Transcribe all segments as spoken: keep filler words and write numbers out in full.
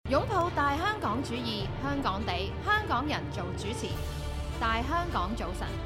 擁抱大香港主義，香港地，香港人做主持。大香港早晨，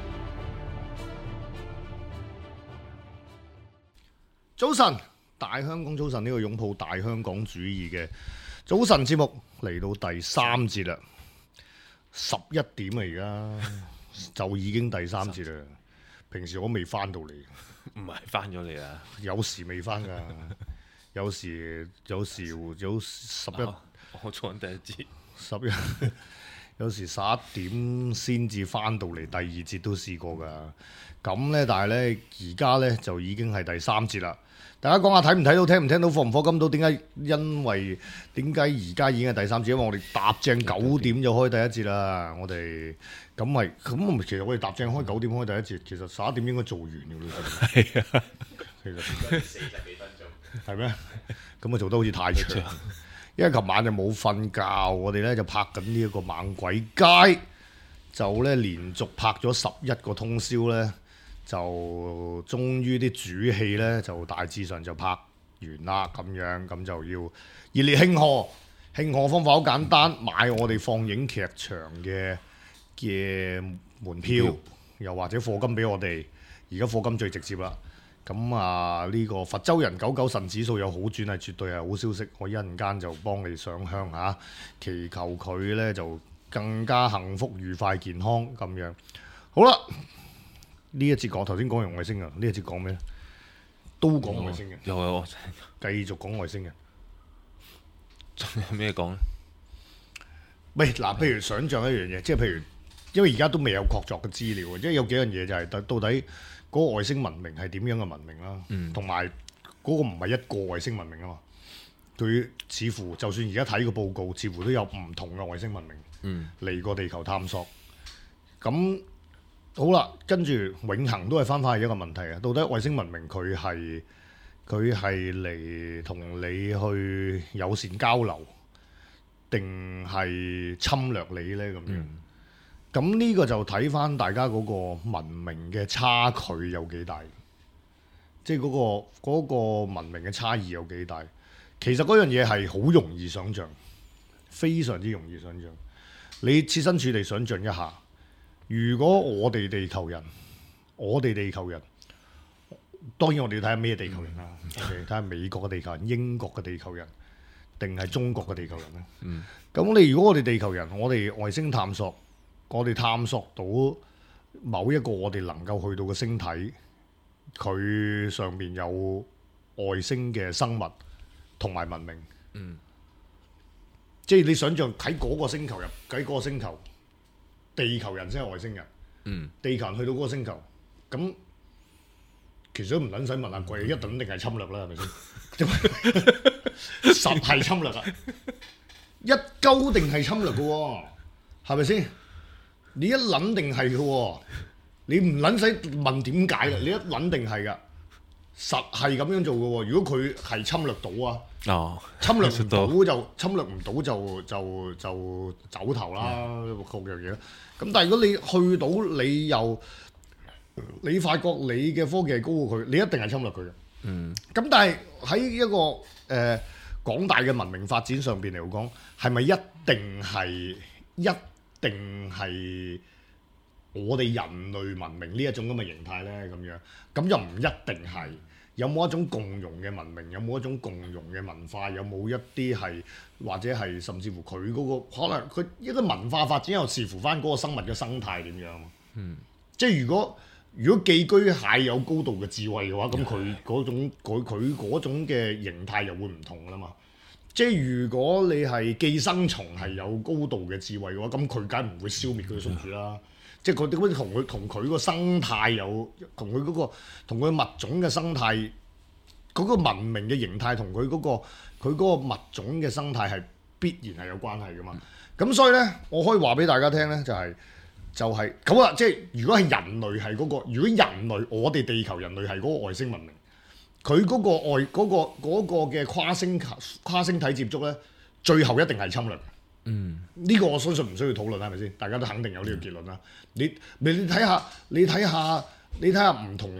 早晨，大香港早晨，呢個擁抱大香港主義嘅早晨節目嚟到第三節啦，十一點啊，而家就已經第三節啦。平時我未翻到嚟， 唔係翻咗嚟啦， 有時未翻噶，有時有時有十一。 我做緊第一節， 十一有時十一點先至翻到嚟，第二節都試過㗎。咁呢，但係呢，而家呢就已經係第三節啦。大家講下睇唔睇到、聽唔聽到、課唔課金到？點解？因為點解而家已經係第三節？因為我哋搭正九點就開第一節啦。我哋咁咪咁，其實我哋搭正開九點開第一節，其實十一點應該做完㗎啦。係啊，其實四十幾分鐘係咩？咁啊做得好似太長。因為琴晚就冇瞓覺，我哋咧就拍緊呢一個猛鬼街，就咧連續拍咗十一個通宵咧，就終於啲主戲咧就大致上就拍完啦，咁樣咁就要熱烈慶賀。慶賀方法好簡單，買我哋放映劇場嘅嘅門票，又或者課金俾我哋。而家課金最直接啦。咁啊，呢個佛州人九九腎指數有好轉係絕對係好消息，我一陣間就幫你上香嚇，祈求佢呢就更加幸福、愉快、健康咁樣。好啦，呢一節講頭先講完外星人，呢一節講咩？都講外星人， 有有， 繼續講外星人。 仲有咩講呢？ 喂，嗱，譬如想像一樣嘢，即係譬如，因為而家都未有確鑿嘅資料，即係有幾樣嘢就係到底。嗰個外星文明係點樣嘅文明啦？同埋嗰個唔係一個外星文明啊嘛，佢似乎就算而家睇個報告，似乎都有唔同嘅外星文明嚟過地球探索。咁好啦，跟住永恆都係翻返去一個問題啊！到底外星文明佢係佢係嚟同你去友善交流，定係侵略你呢？咁樣？嗯咁呢個就睇翻大家嗰個文明嘅差距有幾大，即係嗰個嗰個文明嘅差異有幾大。其實嗰樣嘢係好容易想像，非常之容易想像。你設身處地想像一下，如果我哋地球人，我哋地球人，當然我哋要睇下咩地球人啦。睇下美國嘅地球人、英國嘅地球人，定係中國嘅地球人咧？嗯。咁你如果我哋地球人，我哋外星探索。我哋探索到某一個我哋能夠去到嘅星體，佢上面有外星嘅生物同埋文明。嗯，即係你想象喺嗰個星球入，喺嗰個星球，地球人先係外星人。嗯，地球人去到嗰個星球，咁其實都唔撚使問阿貴，一定定係侵略啦，係咪先？實係侵略啊！一鳩定係侵略嘅喎，係咪先？你一撚定係嘅喎，你唔撚使問點解啦，你一撚定係㗎，實係咁樣做嘅喎。如果佢係侵略到啊，哦、侵略唔到就侵略唔到就就就走頭啦，各樣嘢。咁但係如果你去到你又你發覺你嘅科技係高過佢，你一定係侵略佢嘅。嗯。咁但係喺一個誒、呃、廣大嘅文明發展上邊嚟講，係咪一定係一？定係我哋人類文明呢一種咁嘅形態呢？咁樣咁又唔一定係。有冇一種共融嘅文明？有冇一種共融嘅文化？有冇一啲係或者係甚至乎佢嗰、嗰個可能佢一個文化發展又視乎翻嗰個生物嘅生態點樣？嗯，即係如果如果寄居蟹有高度嘅智慧嘅話，咁佢嗰種佢佢嗰種嘅形態又會唔同㗎啦嘛。即係如果你係寄生蟲係有高度嘅智慧嘅話，咁佢梗係唔會消滅佢嘅宿主啦。嗯、即係佢點解同佢同佢個生態有同佢嗰個同佢物種嘅生態嗰、嗰個文明嘅形態同佢嗰個佢嗰個物種嘅生態係必然係有關係噶嘛。咁、嗯、所以咧，我可以話俾大家聽咧，就係、係、就係咁啦。即係如果係人類係嗰、嗰個，如果人類我哋地球人類係嗰個外星文明。佢嗰個外嗰、嗰個嗰個嘅跨星跨星體接觸咧，最後一定係侵略。嗯，呢個我相信唔需要討論，係咪先？大家都肯定有呢個結論啦。你你你睇下，你睇下，你睇下唔同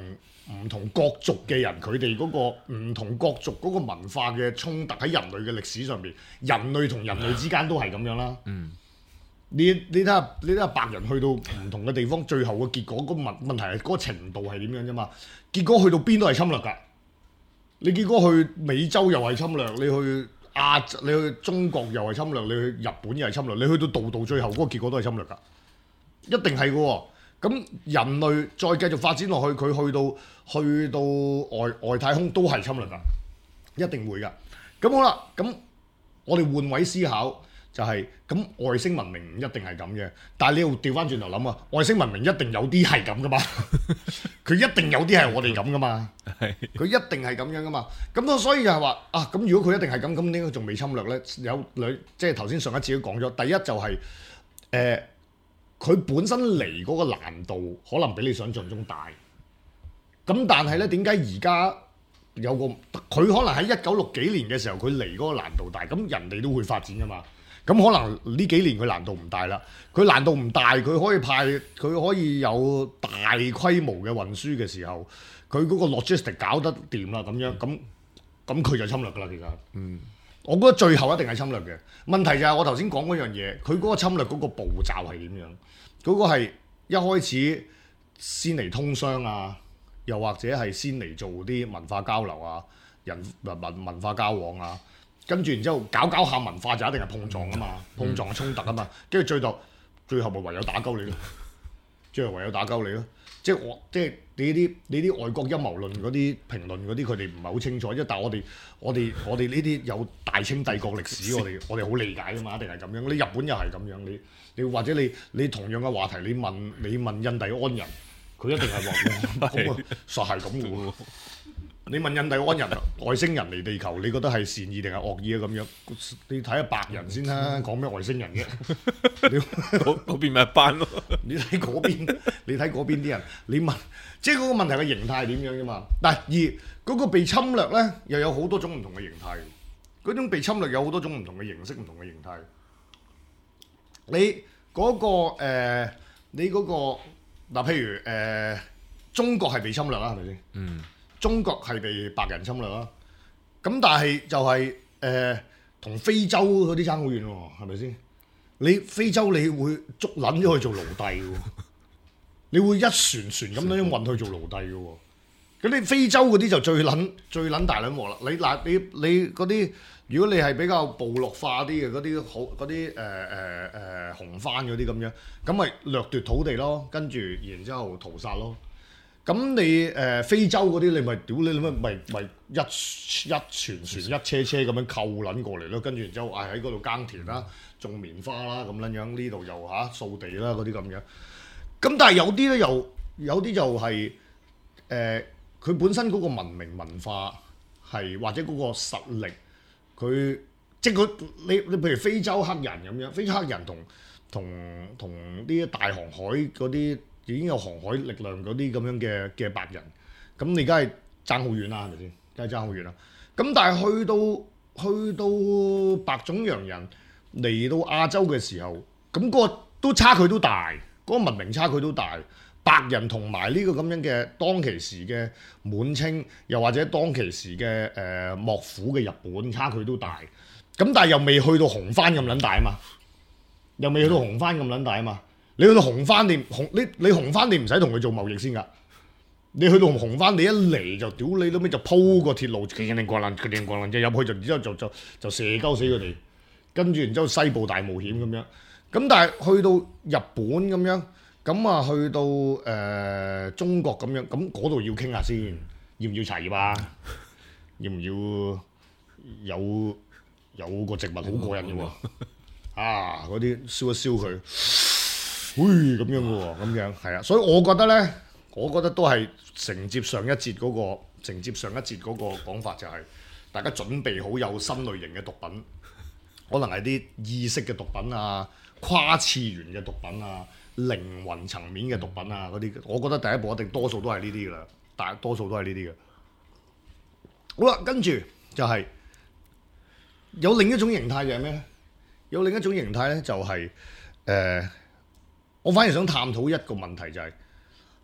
唔同國族嘅人，佢哋嗰個唔同國族嗰個文化嘅衝突喺人類嘅歷史上面，人類同人類之間都係咁樣啦。 嗯， 你你睇下，你睇下白人去到唔同嘅地方，最後嘅結果嗰個問問題係嗰個程度係點樣啫嘛？結果去到邊都係侵略㗎。你結果去美洲又係侵略，你去亞你去中國又係侵略，你去日本又係侵略，你去到度度最後嗰個結果都係侵略㗎，一定係嘅喎。咁人類再繼續發展落去，佢去到去到外外太空都係侵略㗎，一定會㗎。咁好啦，咁我哋換位思考。就係、是、咁，外星文明唔一定係咁嘅，但係你要調翻轉頭諗啊，外星文明一定有啲係咁噶嘛，佢一定有啲係我哋咁噶嘛，佢一定係咁樣噶嘛，咁所以就係話啊，咁如果佢一定係咁，咁點解仲未侵略咧？有兩即係頭先上一次都講咗，第一就係、是、誒，佢、呃、本身嚟嗰個難度可能比你想象中大，咁但係咧點解而家有個佢可能喺一九六幾年嘅時候佢嚟嗰個難度大，咁人哋都會發展噶嘛。咁可能呢幾年佢難度唔大啦，佢難度唔大，佢可以派佢可以有大規模嘅運輸嘅時候，佢嗰個 logistic 搞得掂啦，咁樣咁咁佢就侵略㗎啦，其實。嗯。我覺得最後一定係侵略嘅。問題就係我頭先講嗰樣嘢，佢嗰個侵略嗰個步驟係點樣？嗰、嗰個係一開始先嚟通商啊，又或者係先嚟做啲文化交流啊，人文文文化交往啊。跟住然之後搞搞下文化就一定係碰撞啊嘛，碰撞嘅衝突啊嘛，跟住最後最後咪唯有打鳩你咯，最後唯有打鳩你咯。即係我即係你啲你啲外國陰謀論嗰啲評論嗰啲，佢哋唔係好清楚，因為但係我哋我哋我哋呢啲有大清帝國歷史，我哋我哋好理解㗎嘛，一定係咁樣。你日本又係咁樣，你你或者你你同樣嘅話題，你問你問印第安人，佢一定係話咁啊，實係咁嘅喎。你問印第安人外星人嚟地球，你覺得係善意定係惡意啊？咁樣你睇下白人先啦，講咩外星人嘅？ 嗰嗰邊咪一班咯。 你睇嗰邊，你睇嗰邊啲人，你問，即係嗰個問題嘅形態係點樣啫嘛？但係而嗰個被侵略咧，又有好多種唔同嘅形態。嗰種被侵略有好多種唔同嘅形式、唔同嘅形態。你嗰、嗰個、呃、你嗰、嗰個嗱，譬如誒、呃，中國係被侵略啦，係咪先？嗯。中國係被白人侵略啦，咁但係就係誒同非洲嗰啲爭好遠喎，係咪先？你非洲你會捉撚咗去做奴隸嘅喎，你會一船船咁樣運去做奴隸嘅喎。咁你非洲嗰啲就最撚最撚大撚鑊啦。你嗱你你嗰啲，如果你係比較部落化啲嘅嗰啲好嗰啲誒誒誒紅番嗰啲咁樣，咁咪掠奪土地咯，跟住然之後屠殺咯。咁你誒、呃、非洲嗰啲你咪屌你咪咪咪一一船船一車車咁樣扣撚過嚟咯，跟住然之後誒喺嗰度耕田啦、種棉花啦咁撚樣，呢度又嚇掃地啦嗰啲咁樣。咁但係有啲咧又有啲就係誒佢本身嗰個文明文化係或者嗰個實力，佢即係佢你你譬如非洲黑人咁樣，非洲黑人同同同啲大航海嗰啲。已經有航海力量嗰啲咁樣嘅嘅白人，咁你梗係爭好遠啦，係咪先？梗係爭好遠啦。咁但係去到去到白種洋人嚟到亞洲嘅時候，咁、嗰個都差距都大，嗰、嗰個文明差距都大。白人同埋呢個咁樣嘅當其時嘅滿清，又或者當其時嘅誒、呃、幕府嘅日本差距都大。咁但係又未去到紅番咁撚大啊嘛，又未去到紅番咁撚大啊嘛。你去到紅番，你紅你你紅番，你唔使同佢做貿易先㗎。你去到紅番，你一嚟就屌你，到尾就鋪個鐵路，叮叮咣啷，叮叮咣啷，就入去就，然之後就就就射鳩死佢哋。跟住然之後西部大冒險咁樣。咁但係去到日本咁樣，咁啊去到誒、呃、中國咁樣，咁嗰度要傾下先，要唔要茶葉啊？要唔要有有個植物好過癮嘅喎？啊，嗰啲燒一燒佢。喂，咁樣嘅喎，咁樣係啊，所以我覺得咧，我覺得都係承接上一節嗰、嗰個，承接上一節嗰個講法就係、係，大家準備好有新類型嘅毒品，可能係啲意識嘅毒品啊、跨次元嘅毒品啊、靈魂層面嘅毒品啊嗰啲，我覺得第一步一定多數都係呢啲㗎啦，大多數都係呢啲嘅。好啦，跟住就係、係、有另一種形態就係咩咧？有另一種形態咧就係、係、誒。呃我反而想探討一個問題，就係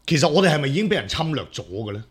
其實我哋係咪已經俾人侵略咗嘅咧？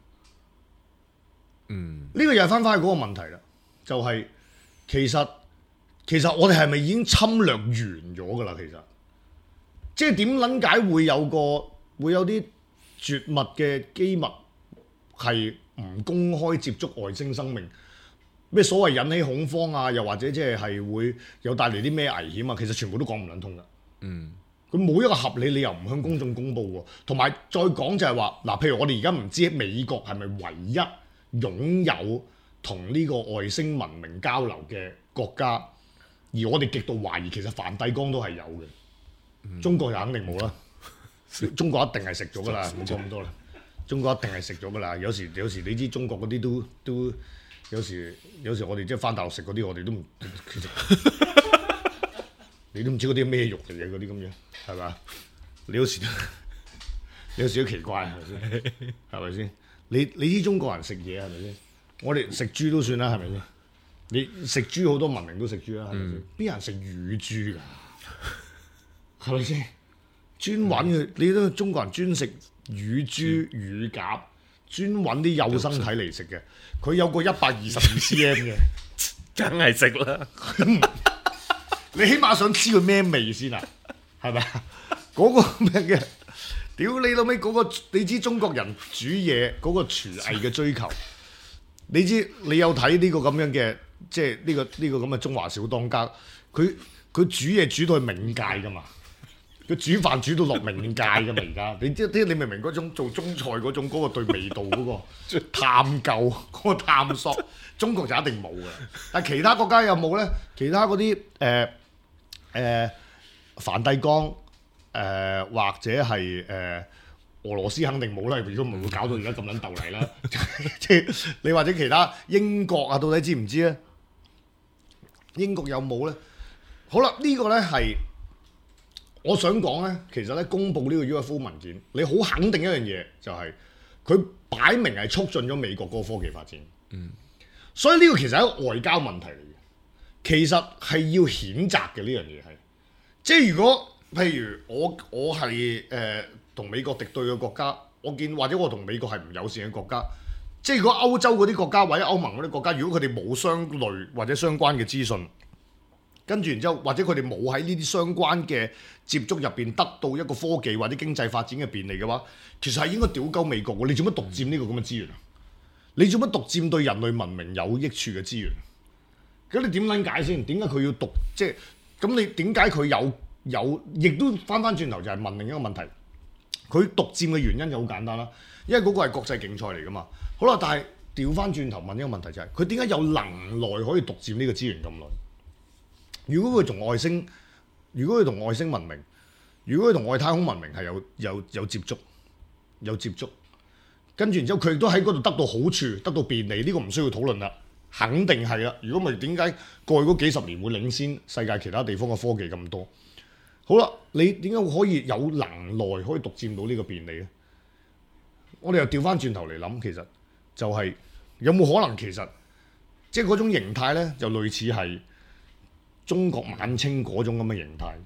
嗯， 呢個又係翻返去嗰個問題啦，就係、是、其實其實我哋係咪已經侵略完咗㗎啦？其實即係點撚解會有個會有啲絕密嘅機密係唔公開接觸外星生命？咩所謂引起恐慌啊？又或者即係係會有帶嚟啲咩危險啊？其實全部都講唔撚通㗎。 嗯， 佢冇一個合理理由唔向公眾公佈喎。同埋再講就係話嗱，譬如我哋而家唔知美國係咪唯一擁有同呢個外星文明交流嘅國家，而我哋極度懷疑其實梵蒂岡都係有嘅。嗯、中國就肯定冇啦，中國一定係食咗㗎啦，唔好講咁多啦。中國一定係食咗㗎啦。有時有時你知中國嗰啲都都有時有時我哋即係翻大陸食嗰啲，我哋都唔其實你都唔知嗰啲咩肉嚟嘅嗰啲咁樣，係嘛？你有時你有時都奇怪係咪先？係咪先？你你知中國人食嘢係咪先？我哋食豬都算啦，係咪先？你食豬好多文明都食豬啦，係咪先？邊、嗯、人食乳豬㗎？係咪先？專揾佢，你都中國人專食乳豬、乳鴿，專揾啲幼生體嚟食嘅。佢有個一百二十二 cm 嘅， 梗係食啦。 你起碼想知佢咩味先啊？係咪啊？嗰、嗰個咩嘅？屌你老味嗰個，你知中國人煮嘢嗰、嗰個廚藝嘅追求，你知你有睇呢個咁樣嘅，即係呢個呢、呢個咁嘅中華小當家，佢佢煮嘢煮到去冥界噶嘛？佢煮飯煮到落冥界噶嘛？而家你知啲你明唔明嗰種做中菜嗰種嗰個對味道嗰個探究嗰個探索，中國就一定冇嘅。但係其他國家有冇咧？其他嗰啲誒誒梵蒂岡。誒、呃、或者係誒、呃、俄羅斯肯定冇啦，如果唔會搞到而家咁撚鬥嚟啦。即係你或者其他英國啊，到底知唔知咧？英國有冇咧？好啦，這個、呢個咧係我想講咧，其實咧公佈呢個 U F O 文件，你好肯定一樣嘢，就係佢擺明係促進咗美國嗰個科技發展。嗯，所以呢個其實係一個外交問題嚟嘅，其實係要譴責嘅呢樣嘢係，即係如果。譬如我我係誒同美國敵對嘅國家，我見或者我同美國係唔友善嘅國家，即係如果歐洲嗰啲國家或者歐盟嗰啲國家，如果佢哋冇相類或者相關嘅資訊，跟住然之後或者佢哋冇喺呢啲相關嘅接觸入邊得到一個科技或者經濟發展嘅便利嘅話，其實係應該屌鳩美國喎！你做乜獨佔呢個咁嘅資源啊？你做乜獨佔對人類文明有益處嘅資源？咁你點撚解先？點解佢要獨即係咁？你點解佢有？有，亦都翻翻轉頭就係問另一個問題，佢獨佔嘅原因就好簡單啦，因為嗰個係國際競賽嚟噶嘛。好啦，但係調翻轉頭問一個問題就係、是，佢點解有能耐可以獨佔呢個資源咁耐？如果佢同外星，如果佢同外星文明，如果佢同外太空文明係有有有接觸，有接觸，跟住然之後佢亦都喺嗰度得到好處，得到便利，呢、這個唔需要討論啦，肯定係啦。如果唔係點解過去嗰幾十年會領先世界其他地方嘅科技咁多？好啦，你點解可以有能耐可以獨佔到呢個便利咧？我哋又調翻轉頭嚟諗，其實就係、是、有冇可能其實即係嗰種形態咧，就類似係中國晚清嗰種咁嘅形態。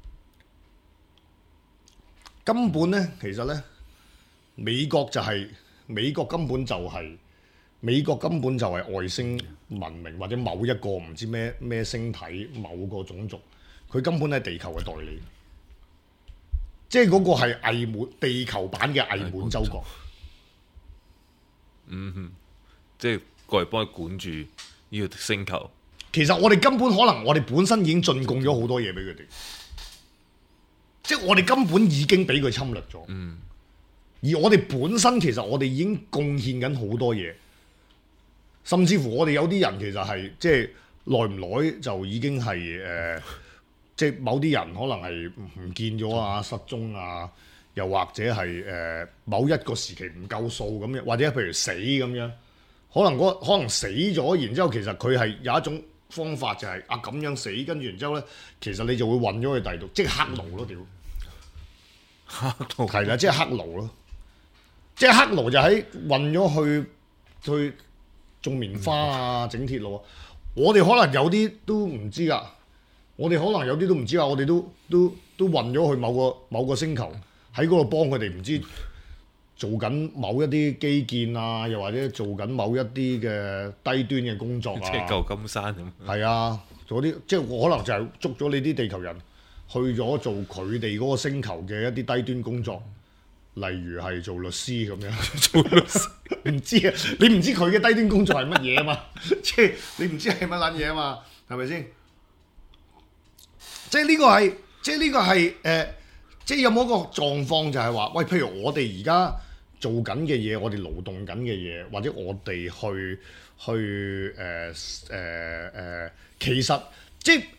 根本咧，其實咧，美國就係、是、美國根本就係、是、美國根本就係外星文明或者某一個唔知咩咩星體某個種族。佢根本係地球嘅代理，即係嗰個係偽滿地球版嘅偽滿洲國。 嗯哼，即係過嚟幫佢管住呢個星球。 其實我哋根本可能我哋本身已經進貢咗好多嘢俾佢哋，即係我哋根本已經俾佢侵略咗。嗯，而我哋本身其實我哋已經貢獻緊好多嘢，甚至乎我哋有啲人其實係即係耐唔耐就已經係誒。呃即係某啲人可能係唔見咗啊、失蹤啊，又或者係誒、呃、某一個時期唔夠數咁樣，或者譬如死咁樣，可能嗰可能死咗，然之後其實佢係有一種方法就係、是、啊咁樣死，跟住然之後咧，其實你就會運咗去第度，即係黑奴咯屌，黑奴係啦，即係黑奴咯，即係黑奴就喺運咗去去種棉花啊、整鐵路啊，我哋可能有啲都唔知㗎。我哋可能有啲都唔知啊！我哋都都都運咗去某個某個星球，喺嗰度幫佢哋唔知做緊某一啲基建啊，又或者做緊某一啲嘅低端嘅工作啊， 即係舊金山咁。 係啊，做啲即係可能就係捉咗你啲地球人去咗做佢哋嗰個星球嘅一啲低端工作，例如係做律師咁樣。做律師唔知啊，你唔知佢嘅低端工作係乜嘢啊嘛？即係你唔知係乜撚嘢啊嘛？係咪先？即係呢個係，即係呢個係誒、呃，即係有冇一個狀況就係話，喂，譬如我哋而家做緊嘅嘢，我哋勞動緊嘅嘢，或者我哋去去誒誒誒，其實即係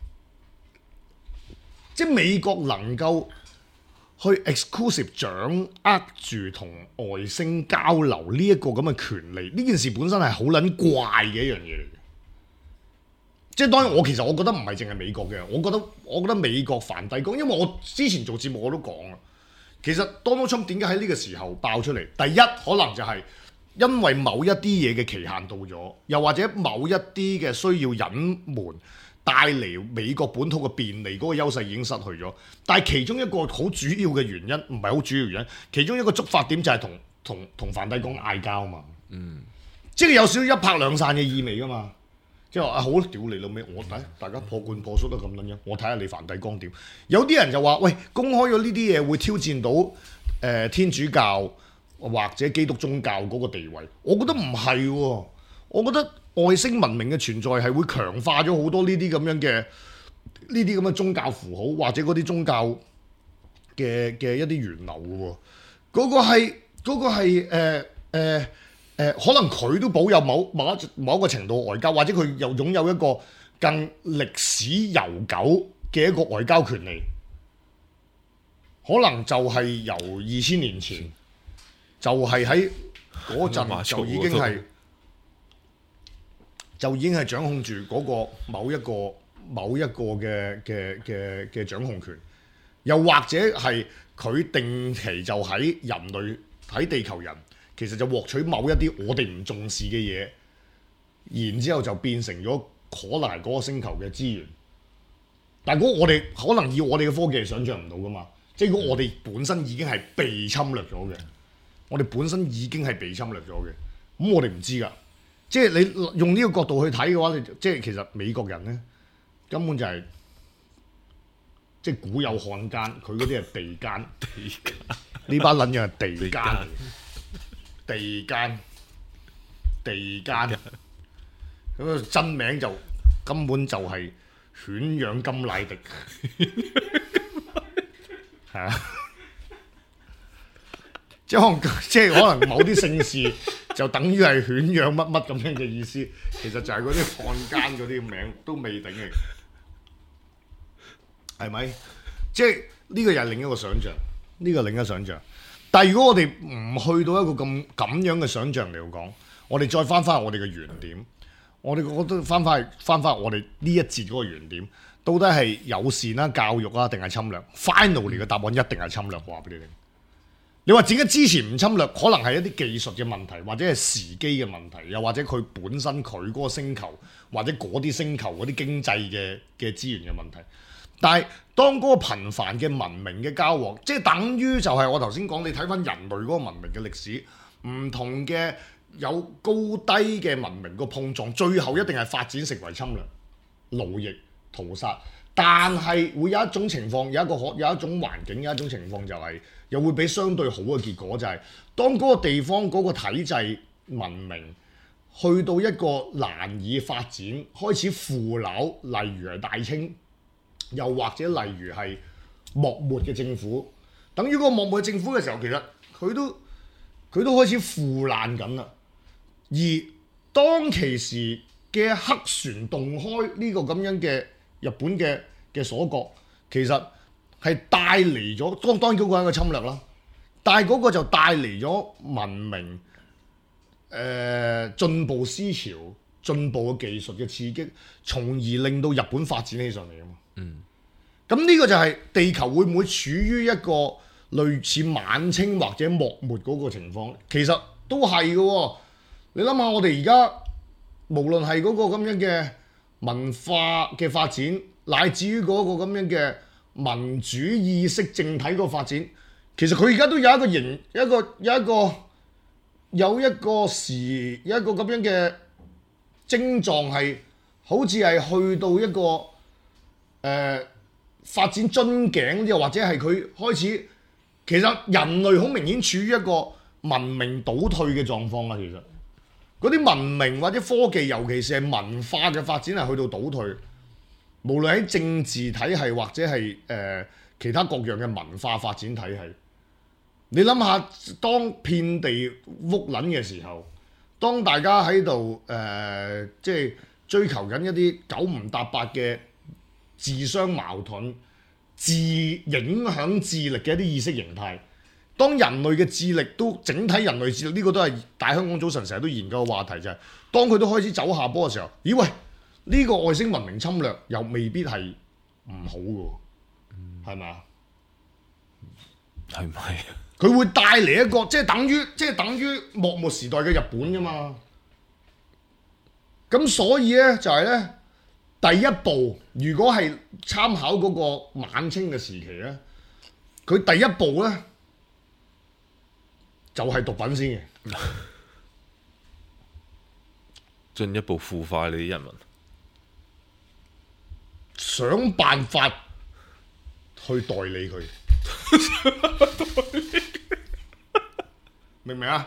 即係美國能夠去 exclusive 掌握住同外星交流呢一個咁嘅權利，呢件事本身係好撚怪嘅一樣嘢嚟嘅。即係當然，我其實我覺得唔係淨係美國嘅，我覺得我覺得美國梵蒂岡，因為我之前做節目我都講啊，其實 Donald Trump 點解喺呢個時候爆出嚟？第一可能就係因為某一啲嘢嘅期限到咗，又或者某一啲嘅需要隱瞞帶嚟美國本土嘅便利嗰個優勢已經失去咗。但係其中一個好主要嘅原因，唔係好主要原因，其中一個觸發點就係同同同梵蒂岡嗌交啊嘛。嗯，即係有少少一拍兩散嘅意味噶嘛。即係話啊，好屌你老味，我睇大家破罐破摔都咁撚樣，我睇下你梵蒂岡點。有啲人就話：喂，公開咗呢啲嘢會挑戰到誒、呃、天主教或者基督宗教嗰個地位。我覺得唔係喎，我覺得外星文明嘅存在係會強化咗好多呢啲咁樣嘅呢啲咁嘅宗教符號，或者嗰啲宗教嘅嘅一啲源流嘅喎。嗰、嗰個係嗰、嗰個係誒誒。呃呃誒、呃、可能佢都保有某某一某一個程度外交，或者佢又擁有一個更歷史悠久嘅一個外交權利，可能就係由二千年前就係喺嗰陣就已經係就已經係掌控住嗰個某一個某一個嘅嘅嘅嘅掌控權，又或者係佢定期就喺人類喺地球人。其實就獲取某一啲我哋唔重視嘅嘢，然之後就變成咗可能係嗰個星球嘅資源。但係如果我哋可能以我哋嘅科技係想像唔到噶嘛，即係如果我哋本身已經係被侵略咗嘅，我哋本身已經係被侵略咗嘅，咁我哋唔知㗎。即係你用呢個角度去睇嘅話，你即係其實美國人咧根本就係、是、即係古有漢奸，佢嗰啲係地奸，地奸呢班撚樣係地奸嚟。地奸，地奸，咁啊真名就根本就係犬養甘迺迪，係啊，即係可能即係可能某啲姓氏就等於係犬養乜乜咁樣嘅意思，其實就係嗰啲漢奸嗰啲名都未定嘅，係咪？即係呢個又係另一個想像，呢個另一個想像。但係如果我哋唔去到一個咁咁樣嘅想像嚟講，我哋再翻返我哋嘅原點，我哋覺得翻返翻返我哋呢一節嗰個原點，到底係友善啦、教育啊，定係侵略 ？Finally 嘅答案一定係侵略，話俾你聽。你話點解之前唔侵略？可能係一啲技術嘅問題，或者係時機嘅問題，又或者佢本身佢嗰個星球或者嗰啲星球嗰啲經濟嘅嘅資源嘅問題。但係當嗰個頻繁嘅文明嘅交往，即係等於就係我頭先講，你睇翻人類嗰個文明嘅歷史，唔同嘅有高低嘅文明個碰撞，最後一定係發展成為侵略、奴役、屠殺。但係會有一種情況，有一個可有一種環境，有一種情況就係、是、又會俾相對好嘅結果，就係、是、當嗰個地方嗰個體制文明去到一個難以發展、開始腐朽，例如係大清。又或者例如係幕末嘅政府，等於嗰個幕末嘅政府嘅時候，其實佢都佢都開始腐爛緊啦。而當其時嘅黑船洞開呢個咁樣嘅日本嘅嘅鎖國，其實係帶嚟咗當當然嗰個係一個侵略啦，但係嗰個就帶嚟咗文明、誒、呃、進步思潮、進步嘅技術嘅刺激，從而令到日本發展起上嚟啊嘛。嗯，咁呢個就係地球會唔會處於一個類似晚清或者幕末嗰個情況？其實都係嘅喎。你諗下，我哋而家無論係嗰個咁樣嘅文化嘅發展，乃至於嗰個咁樣嘅民主意識政體個發展， 其實佢而家都有一個形，一個有一個有一個時有一個咁樣嘅症狀係，好似係去到一個誒、呃、發展樽頸，又或者係佢開始，其實人類好明顯處於一個文明倒退嘅狀況啊！其實嗰啲文明或者科技，尤其是係文化嘅發展係去到倒退，無論喺政治體系或者係誒、呃、其他各樣嘅文化發展體系。你諗下，當遍地屋撚嘅時候，當大家喺度誒，即係追求緊一啲九唔搭八嘅自相矛盾、自影響智力嘅一啲意識形態，當人類嘅智力都整體人類智力呢、這個都係大香港早晨成日都研究嘅話題，就係、是、當佢都開始走下坡嘅時候，咦喂，呢、這個外星文明侵略又未必係唔好嘅，係咪啊？ 係咪啊？ 佢會帶嚟一個即係等於即係等於幕末時代嘅日本㗎嘛，咁所以咧就係咧第一步，如果係參考嗰個晚清嘅時期咧，佢第一步咧就係毒品先嘅， 進一步腐化你啲人民， 想辦法去代理佢。明唔明啊？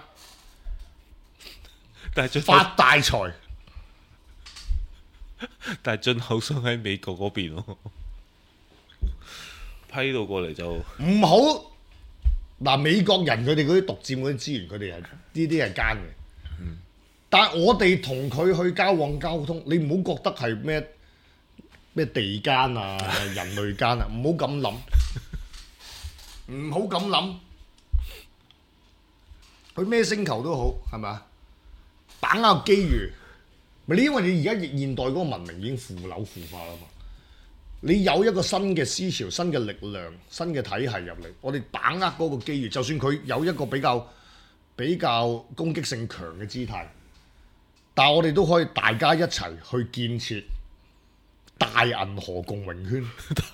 但係發大財， 但係進口商喺美國嗰邊咯，批到過嚟就唔好嗱。美國人佢哋嗰啲獨佔嗰啲資源，佢哋係呢啲係奸嘅。嗯、但係我哋同佢去交往交通，你唔好覺得係咩咩地奸啊、人類奸啊，唔好咁諗，唔好咁諗。去咩星球都好，係咪啊？把握機遇，咪你因為你而家現代嗰個文明已經腐朽腐化啦嘛。你有一個新嘅思潮、新嘅力量、新嘅體系入嚟，我哋把握嗰個機遇，就算佢有一個比較比較攻擊性強嘅姿態，但係我哋都可以大家一齊去建設大銀河共榮圈。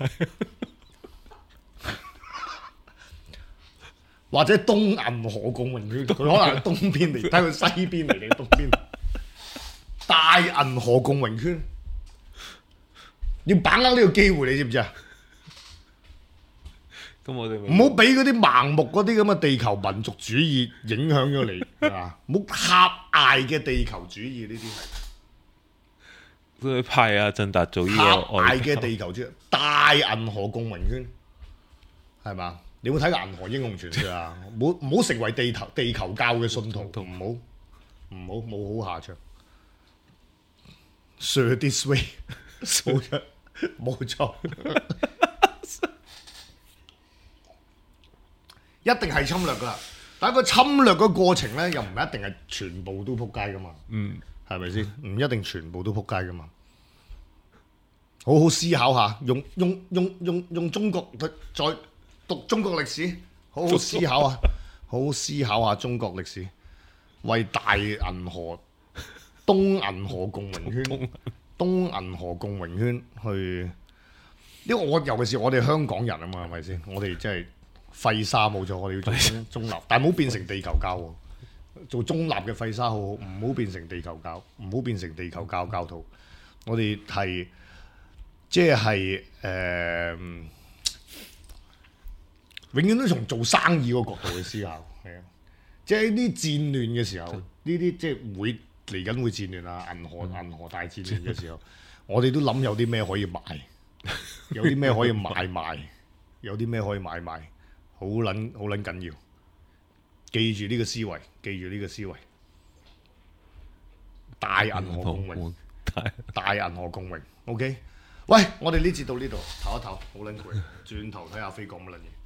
或者東銀河共榮圈，佢可能係東邊嚟，睇佢西邊嚟定東邊。大銀河共榮圈，要把握呢個機會，你知唔知啊？ 咁我哋唔好俾嗰啲盲目嗰啲咁嘅地球民族主義影響咗你，係嘛？唔好狹隘嘅地球主義呢啲係。 佢派阿振達做呢個狹隘嘅地球主義，大銀河共榮圈，係嘛？你有冇睇過《銀河英雄傳說》啊？唔好唔好成為地球地球教嘅信徒，唔好唔好冇好下場。Sir this way， 冇錯冇錯，一定係侵略噶啦。但係個侵略嘅過程咧，又唔一定係全部都撲街噶嘛。 嗯， 係咪先？唔一定全部都撲街噶嘛。好好思考下，用用用用用中國再。讀中國歷史，好好思考啊！好好思考下中國歷史，為大銀河、東銀河共榮圈、東銀河共榮圈去。因為我尤其是我哋香港人啊嘛，係咪先？我哋真係廢沙冇錯，我哋要做中中立，但係唔好變成地球教喎。做中立嘅廢沙好好，唔好變成地球教，唔好變成地球教教徒。我哋係即係誒。永遠都從做生意個角度去思考，係啊，即係啲戰亂嘅時候，呢啲即係會嚟緊會戰亂啊，銀河銀河大戰亂嘅時候，我哋都諗有啲咩可以買，有啲咩可以買賣，有啲咩可以買賣，好撚好撚緊要，記住呢個思維，記住呢個思維，大銀河共榮，大銀河共榮 ，OK，喂，我哋呢節到呢度，唞一唞，好撚攰，轉頭睇下飛講乜撚嘢。